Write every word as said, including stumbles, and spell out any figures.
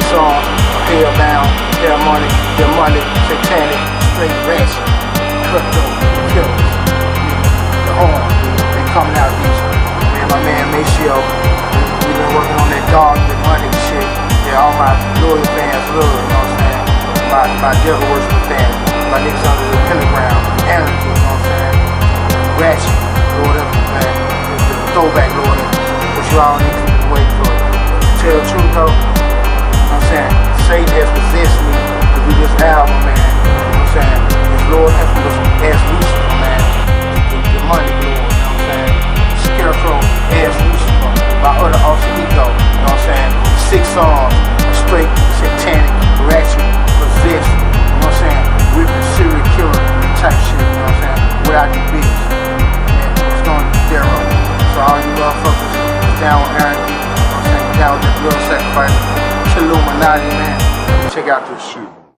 songs, hellbound, their money, their money, satanic, straight ratchet, crypto, killers, the horn, they coming out these, man, my man Maceo, we been working on that dog, the money shit, yeah, all my loyal fans love, you know what I'm saying, my, my devil worship fans, my niggas under the pentagram, anarchy, you know what I'm saying, ratchet, Lord of man, the throwback Lord of what you all need to wait for. Tell the truth though, you know what I'm saying, Satan has resisted me to do this album, man, you know what I'm saying, his Lord has asked Lucifer, man, the, the money Lord, you know what I'm saying, Scarecrow asked Lucifer, my other alter ego, you know what I'm saying, six songs, straight, satanic, ratchet, possessed, you know what I'm saying, ripping serial killer type shit, you know what I'm saying, without the beats, and it's going to zero. So all you motherfuckers down with anarchy, you know what I'm saying, down with that blood sacrifice, Illuminati, man, check out this shit.